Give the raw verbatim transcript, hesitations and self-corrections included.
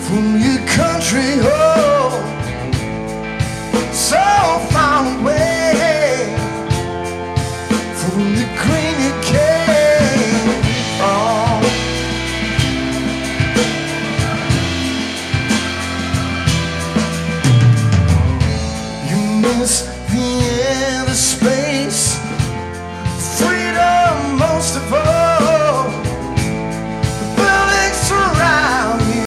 from your country home, so far away from the green you came from. You miss